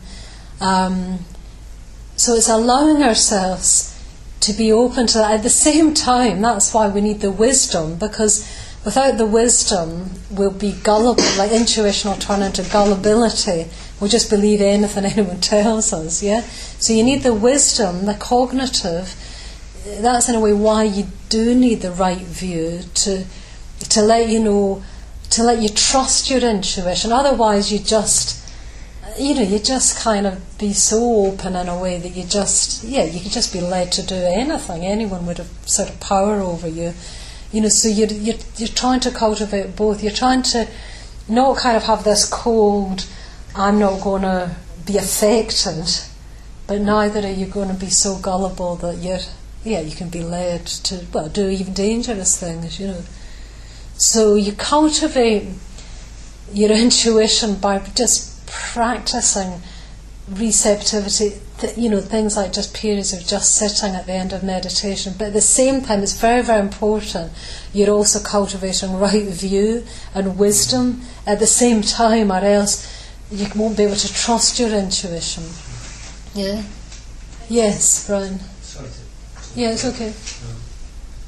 Speaker 1: So it's allowing ourselves to be open to that. At the same time, that's why we need the wisdom, because without the wisdom we'll be gullible, like intuition will turn into gullibility. We'll just believe anything anyone tells us, So you need the wisdom, the cognitive. That's in a way why you do need the right view to let you know, to let you trust your intuition. Otherwise you just kind of be so open in a way that you could just be led to do anything. Anyone would have sort of power over you. So you're trying to cultivate both. You're trying to not kind of have this cold, I'm not going to be affected, but neither are you going to be so gullible that you can be led to, do even dangerous things, So you cultivate your intuition by just practicing receptivity, things like just periods of just sitting at the end of meditation. But at the same time, it's very, very important you're also cultivating right view and wisdom at the same time, or else you won't be able to trust your intuition. Yeah? Yes, Brian.
Speaker 7: Sorry to
Speaker 1: yeah, it's okay.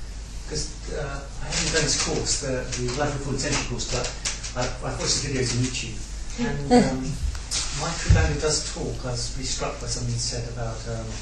Speaker 7: because I haven't done this course, the Life Recorded Attention course, but I've watched the videos on YouTube, and Mike Ribanda does talk. I was really struck by something he said about,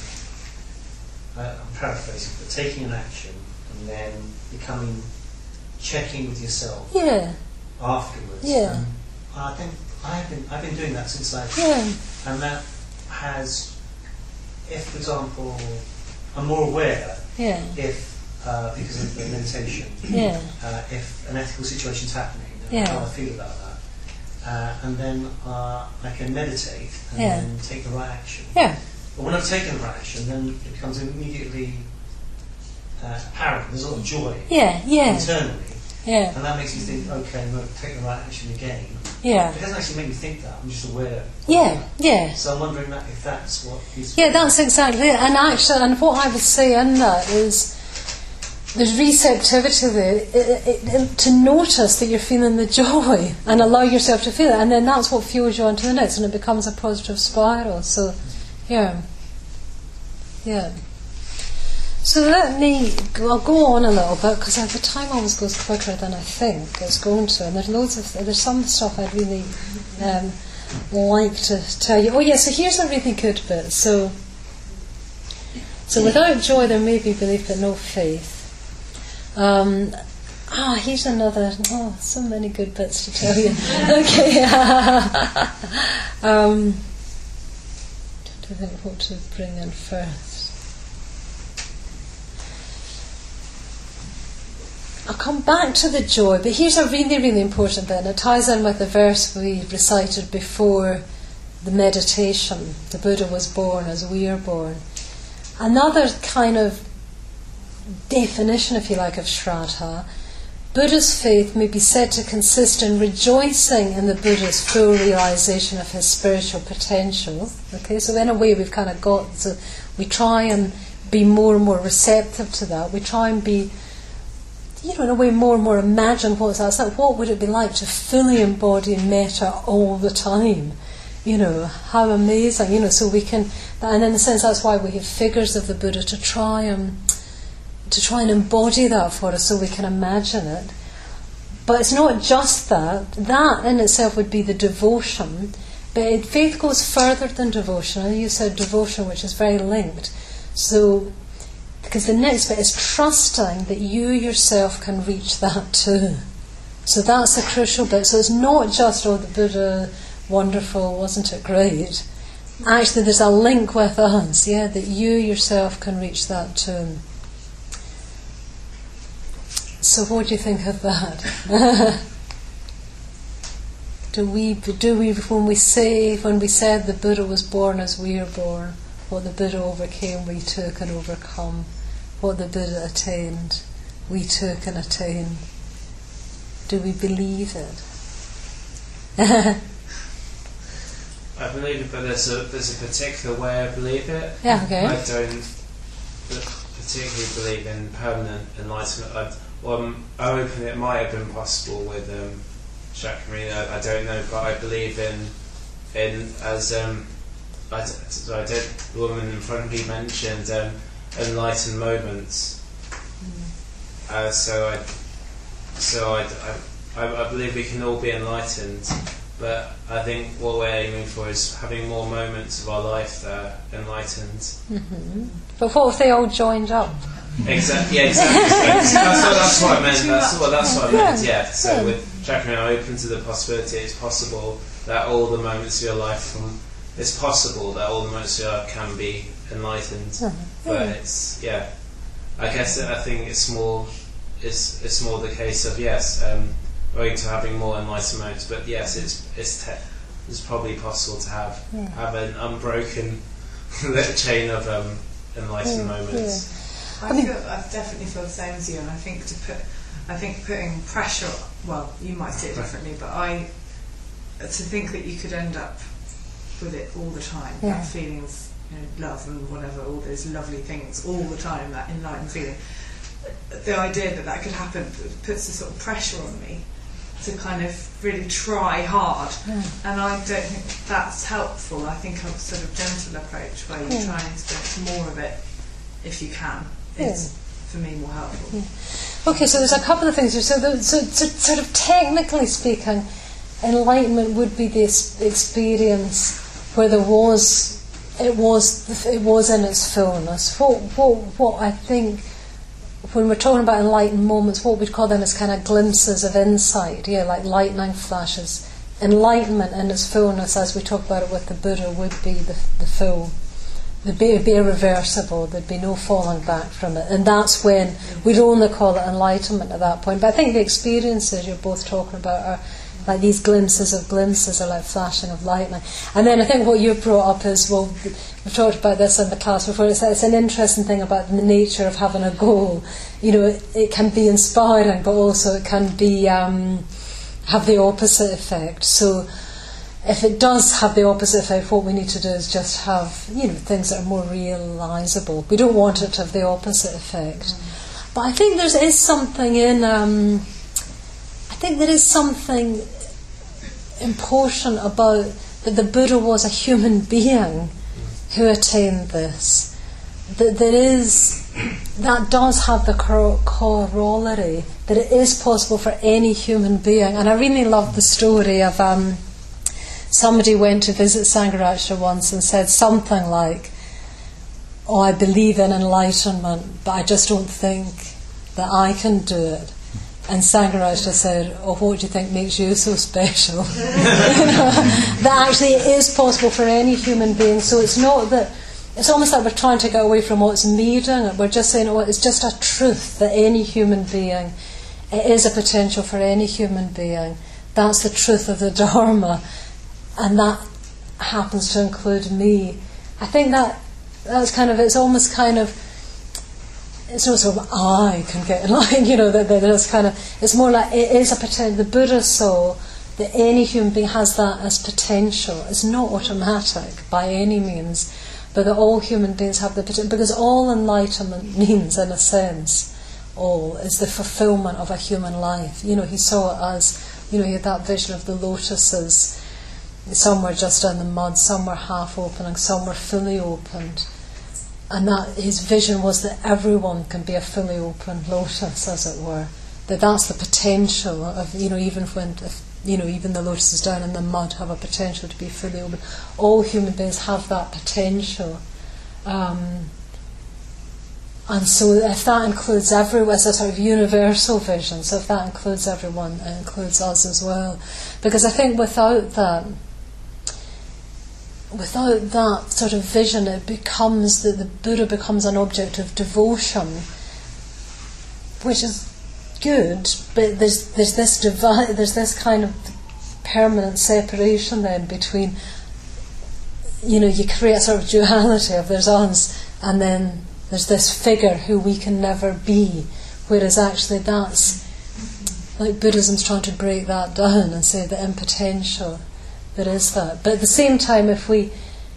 Speaker 7: I'm paraphrasing, but taking an action and then checking with yourself afterwards.
Speaker 1: Yeah.
Speaker 7: I think I've been doing that since and that has, if for example, I'm more aware if because of the meditation, if an ethical situation's happening, how I feel about that, and then I can meditate and then take the right action.
Speaker 1: Yeah.
Speaker 7: But when I've taken the right action, then it becomes immediately apparent. There's a lot of joy internally.
Speaker 1: Yeah.
Speaker 7: And that makes me think, okay, I'm going to take the right action again.
Speaker 1: Yeah.
Speaker 7: It doesn't actually make me think that, I'm just aware.
Speaker 1: So
Speaker 7: I'm wondering if that's what is...
Speaker 1: Yeah, that's exactly it. And actually, and what I would say in that is there's receptivity there, to notice that you're feeling the joy and allow yourself to feel it, and then that's what fuels you on to the next, and it becomes a positive spiral. So, yeah. So I'll go on a little bit, because the time always goes quicker than I think it's going to, and there's some stuff I'd really like to tell you. Oh yeah, so here's a really good bit. So without joy there may be belief but no faith. Here's another. Oh, so many good bits to tell you. Okay. I think what to bring in first. I'll come back to the joy, but here's a really, really important bit, and it ties in with the verse we recited before the meditation. The Buddha was born as we are born. Another kind of definition, if you like, of Shraddha. Buddha's faith may be said to consist in rejoicing in the Buddha's full realization of his spiritual potential. Okay, so in a way we've kind of got, so we try and be more and more receptive to that. We try and be, in a way, more and more imagine what's that. It's like, what would it be like to fully embody metta all the time? How amazing. So we can, and in a sense that's why we have figures of the Buddha to try and embody that for us, so we can imagine it. But it's not just that. That in itself would be the devotion. But faith goes further than devotion. And you said devotion, which is very linked. So, because the next bit is trusting that you yourself can reach that too. So that's the crucial bit. So it's not just, the Buddha, wonderful, wasn't it great? Actually, there's a link with us, that you yourself can reach that too. So what do you think of that? Do we when we said the Buddha was born as we are born, what the Buddha overcame we took and overcome, what the Buddha attained we took and attained, do we believe it?
Speaker 4: I believe it, but there's a particular way I believe it.
Speaker 1: Yeah, okay.
Speaker 4: I don't particularly believe in permanent enlightenment. It might have been possible with Shakyamuni. I don't know, but I believe the woman in front of me mentioned enlightened moments. I believe we can all be enlightened, but I think what we're aiming for is having more moments of our life that are enlightened. Mm-hmm.
Speaker 1: But what if they all joined up?
Speaker 4: Exactly. That's what I meant. That's what I meant. Yeah. So with Shakyamuni, I'm open to the possibility. It's possible that all the moments of your life it's possible that all the moments of your life can be enlightened. But it's I guess I think it's more the case of going to having more enlightened moments. But yes, it's probably possible to have an unbroken chain of enlightened moments.
Speaker 6: I definitely feel the same as you, and I think putting pressure. Well, you might see it differently, but to think that you could end up with it all the time, that feeling of love and whatever, all those lovely things all the time, that enlightened feeling. The idea that could happen puts a sort of pressure on me to kind of really try hard, and I don't think that's helpful. I think a sort of gentle approach where you try and experience more of it if you can is for me more helpful.
Speaker 1: Okay, so there's a couple of things here. So sort of technically speaking, enlightenment would be the experience where it was in its fullness. What I think, when we're talking about enlightened moments, what we'd call them is kind of glimpses of insight, like lightning flashes. Enlightenment in its fullness, as we talk about it with the Buddha, would be the full. It'd be irreversible. There'd be no falling back from it, and that's when we'd only call it enlightenment at that point. But I think the experiences you're both talking about are like these glimpses, are like flashing of lightning. And then I think what you brought up is, well, we've talked about this in the class before, it's an interesting thing about the nature of having a goal. It can be inspiring, but also it can be have the opposite effect. So if it does have the opposite effect, what we need to do is just have things that are more realisable. We don't want it to have the opposite effect. But I think there is something in important about that the Buddha was a human being who attained this. That does have the corollary that it is possible for any human being. And I really love the story of somebody went to visit Sangharakshita once and said something like, "Oh, I believe in enlightenment, but I just don't think that I can do it." And Sangharakshita said, "Oh, what do you think makes you so special?" That actually it is possible for any human being. So it's not that. It's almost like we're trying to get away from what's me doing it. We're just saying, it's just a truth that any human being, it is a potential for any human being. That's the truth of the Dharma, and that happens to include me. I think that's kind of, it's almost kind of, it's not sort of I can get in line, there's kind of, it's more like it is a potential. The Buddha saw that any human being has that as potential. It's not automatic by any means, but that all human beings have the potential, because all enlightenment means, in a sense, is the fulfillment of a human life. He saw it as, he had that vision of the lotuses. Some were just in the mud, some were half opening, some were fully opened. And that his vision was that everyone can be a fully open lotus, as it were. That's the potential of, even when, even the lotuses down in the mud have a potential to be fully open. All human beings have that potential. And so if that includes everyone, it's a sort of universal vision, so if that includes everyone, it includes us as well. Because I think without that sort of vision, it becomes that the Buddha becomes an object of devotion, which is good, but there's this kind of permanent separation then between, you create a sort of duality of there's us and then there's this figure who we can never be, whereas actually that's like Buddhism's trying to break that down and say that in potential there is that. But at the same time, if we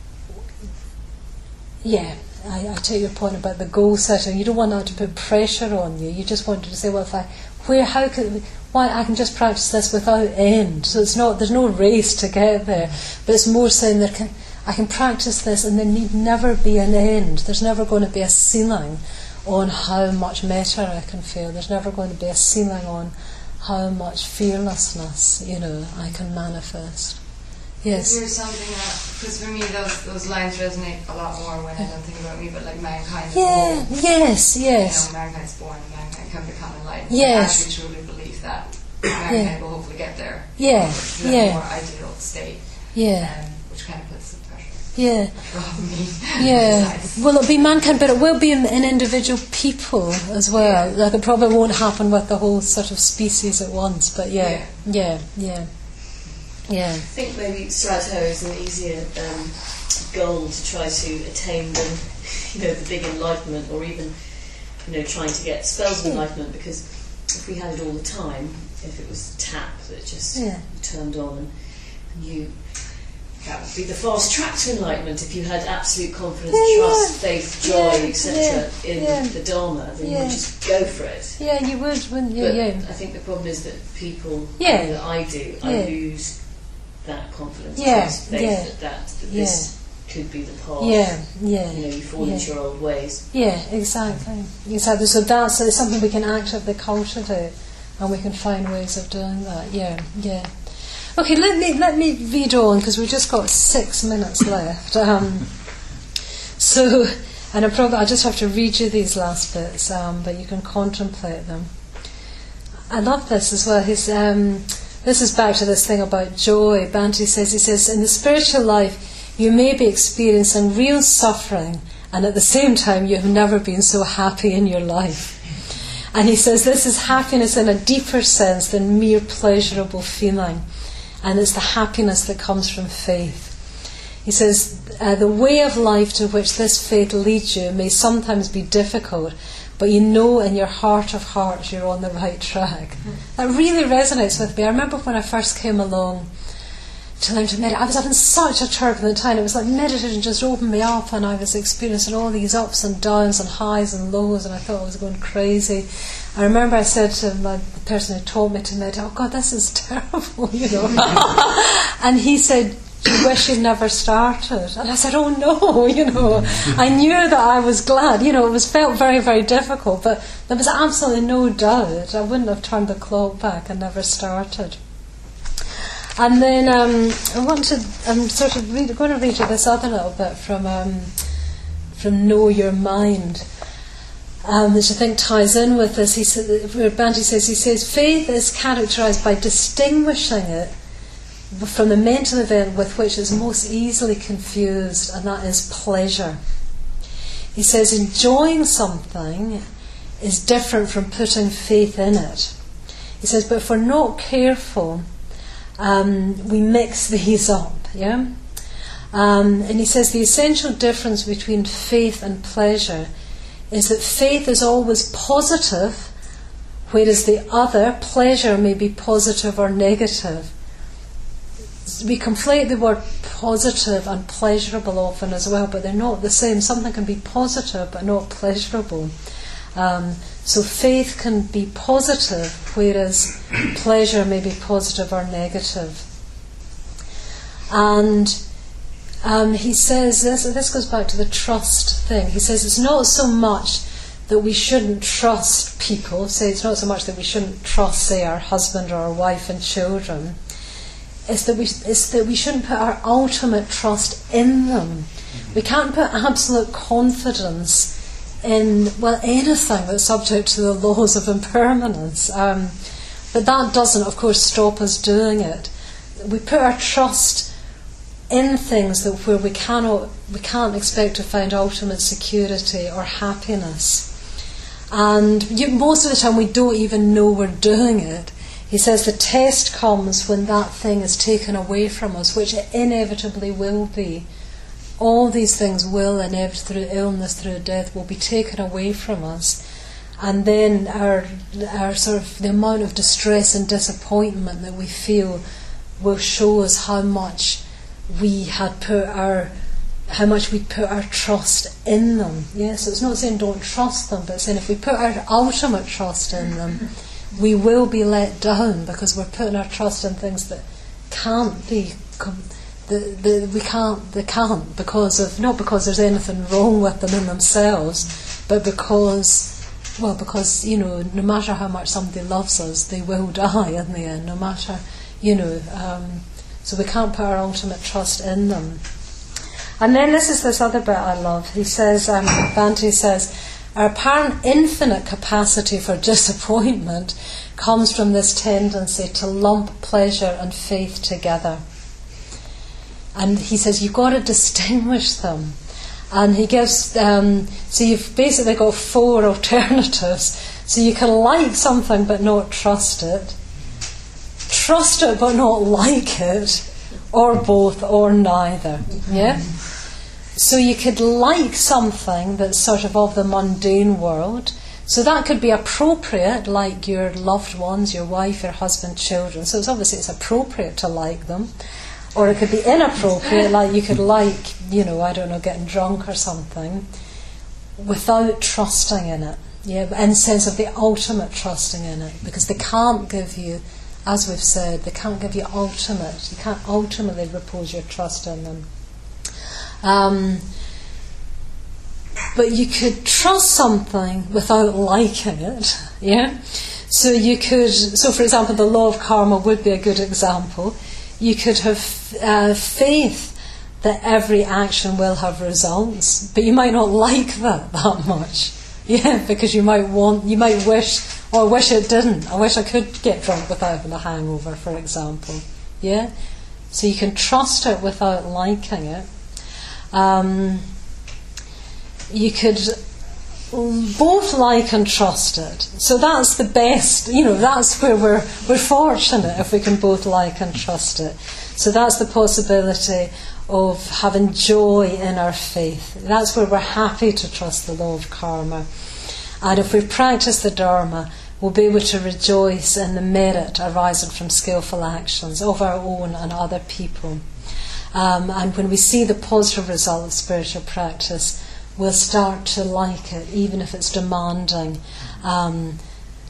Speaker 1: I take your point about the goal setting. You don't want that to put pressure on you. You just want to say, well, I can just practice this without end. So there's no race to get there. But it's more saying I can practice this, and there need never be an end. There's never going to be a ceiling on how much metta I can feel. There's never going to be a ceiling on how much fearlessness, I can manifest. Yes.
Speaker 9: Is there something because for me those lines resonate a lot more when I don't think about me, but like mankind is born.
Speaker 1: Yes.
Speaker 9: Mankind's born and mankind can become enlightened.
Speaker 1: Yes.
Speaker 9: I actually truly believe that mankind will hopefully get there.
Speaker 1: Yeah.
Speaker 9: To a more ideal state.
Speaker 1: Yeah.
Speaker 9: Which kind of puts some pressure.
Speaker 1: Yeah.
Speaker 9: Yeah.
Speaker 1: Well, it'll be mankind, but it will be in individual people as well. Like it probably won't happen with the whole sort of species at once, but yeah.
Speaker 10: I think maybe Sraddha is an easier goal to try to attain than the big enlightenment, or even trying to get spells of enlightenment, because if we had it all the time, if it was a tap that just turned on and that would be the fast track to enlightenment. If you had absolute confidence, trust, faith, joy, etc. in the Dharma, then you would just go for it.
Speaker 1: Yeah, you would, wouldn't you?
Speaker 10: But I think the problem is that people, I lose that confidence, trust, faith that this could be the past. You fall into your old ways.
Speaker 1: Yeah, exactly. So that's something we can actively cultivate, and we can find ways of doing that. Yeah. Okay, let me read on, because we've just got 6 minutes left. And I just have to read you these last bits, but you can contemplate them. I love this as well. This is back to this thing about joy. Bhante says, in the spiritual life, you may be experiencing real suffering, and at the same time, you have never been so happy in your life. And he says, this is happiness in a deeper sense than mere pleasurable feeling. And it's the happiness that comes from faith. He says, the way of life to which this faith leads you may sometimes be difficult, but you know in your heart of hearts you're on the right track. That really resonates with me. I remember when I first came along to learn to meditate, I was having such a turbulent time. It was like meditation just opened me up, and I was experiencing all these ups and downs and highs and lows, and I thought I was going crazy. I remember I said to the person who taught me to meditate, oh God, this is terrible, And he said, do you wish you'd never started? And I said, oh no, I knew that I was glad, it felt very, very difficult, but there was absolutely no doubt I wouldn't have turned the clock back and never started. And then I'm going to read you this other little bit from Know Your Mind, which I think ties in with this. Where Bhante says, faith is characterised by distinguishing it from the mental event with which it's most easily confused, and that is pleasure. He says enjoying something is different from putting faith in it. He says, but if we're not careful, we mix these up. And he says the essential difference between faith and pleasure is that faith is always positive, whereas the other, pleasure, may be positive or negative. We conflate the word positive and pleasurable often as well, but they're not the same. Something can be positive but not pleasurable. So faith can be positive, whereas pleasure may be positive or negative. And he says, this goes back to the trust thing. He says it's not so much that we shouldn't trust people. It's not so much that we shouldn't trust, say, our husband or our wife and children. It's that we shouldn't put our ultimate trust in them. We can't put absolute confidence in anything that's subject to the laws of impermanence. But that doesn't, of course, stop us doing it. We put our trust in things where we can't expect to find ultimate security or happiness. And most of the time we don't even know we're doing it. He says the test comes when that thing is taken away from us, which it inevitably will be. All these things will inevitably, through illness, through death, will be taken away from us. And then our sort of the amount of distress and disappointment that we feel will show us how much we put our trust in them. Yes, so it's not saying don't trust them, but it's saying if we put our ultimate trust in them, we will be let down, because we're putting our trust in things that can't be. They can't because not because there's anything wrong with them in themselves, but because no matter how much somebody loves us, they will die in the end. No matter so we can't put our ultimate trust in them. And then this other bit I love. He says, Bhante says, our apparent infinite capacity for disappointment comes from this tendency to lump pleasure and faith together. And he says you've got to distinguish them. And he gives, so you've basically got 4 alternatives. So you can like something but not trust it but not like it, or both, or neither. Yeah? So you could like something that's sort of the mundane world. So that could be appropriate, like your loved ones, your wife, your husband, children. So it's appropriate to like them. Or it could be inappropriate, like you could like, getting drunk or something, without trusting in it. Yeah, in the sense of the ultimate trusting in it. Because they can't give you, as we've said, they can't give you ultimate. You can't ultimately repose your trust in them. But you could trust something without liking it, yeah? So you could, so for example, the law of karma would be a good example. You could have faith that every action will have results, but you might not like that much, yeah, because you might wish, oh, I wish it didn't. I wish I could get drunk without having a hangover, for example, yeah? So you can trust it without liking it. You could both like and trust it. So that's the best, that's where we're fortunate if we can both like and trust it. So that's the possibility of having joy in our faith. That's where we're happy to trust the law of karma. And if we practice the Dharma, we'll be able to rejoice in the merit arising from skillful actions of our own and other people. And when we see the positive result of spiritual practice, we'll start to like it, even if it's demanding. And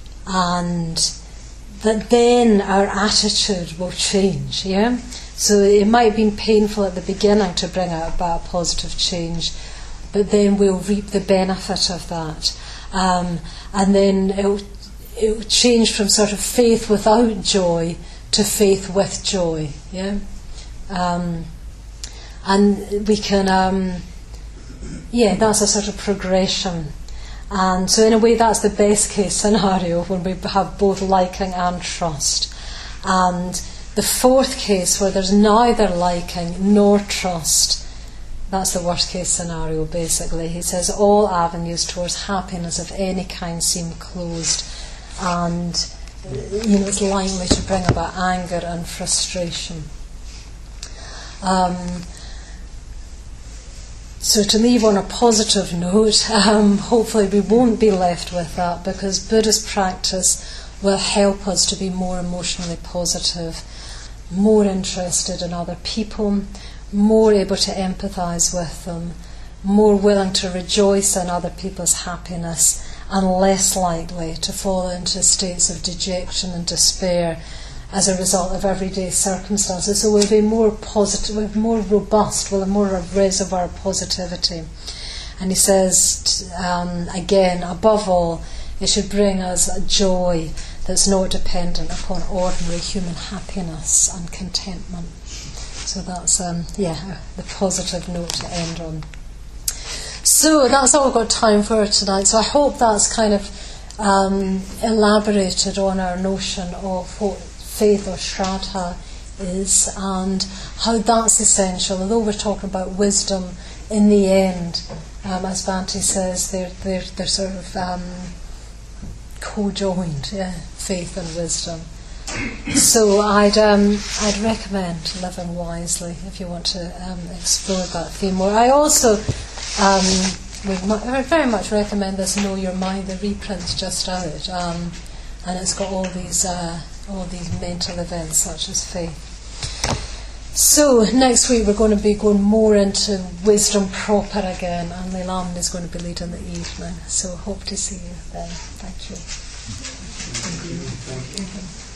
Speaker 1: that then our attitude will change, yeah? So it might have been painful at the beginning to bring about a positive change, but then we'll reap the benefit of that. And then it'll change from sort of faith without joy to faith with joy, yeah? And we can, that's a sort of progression. And so in a way that's the best case scenario, when we have both liking and trust. And the fourth case, where there's neither liking nor trust, that's the worst case scenario, basically. He says all avenues towards happiness of any kind seem closed, and it's likely to bring about anger and frustration. So to leave on a positive note, hopefully we won't be left with that, because Buddhist practice will help us to be more emotionally positive, more interested in other people, more able to empathise with them, more willing to rejoice in other people's happiness, and less likely to fall into states of dejection and despair as a result of everyday circumstances. So we'll be more positive, more robust, we'll have more of a reservoir of positivity. And he says, again, above all, it should bring us a joy that's not dependent upon ordinary human happiness and contentment. So that's, the positive note to end on. So that's all we've got time for tonight. So I hope that's kind of elaborated on our notion of what faith or Shraddha is, and how that's essential. Although we're talking about wisdom, in the end, as Bhante says, they're sort of co-joined, faith and wisdom. So I'd recommend living wisely if you want to explore that theme more. I also would very much recommend this Know Your Mind. The reprint's just out, and it's got all these mental events such as faith. So next week we're going to be going more into wisdom proper again, and Leelam is going to be leading the evening. So hope to see you then. Thank you.
Speaker 6: Thank you.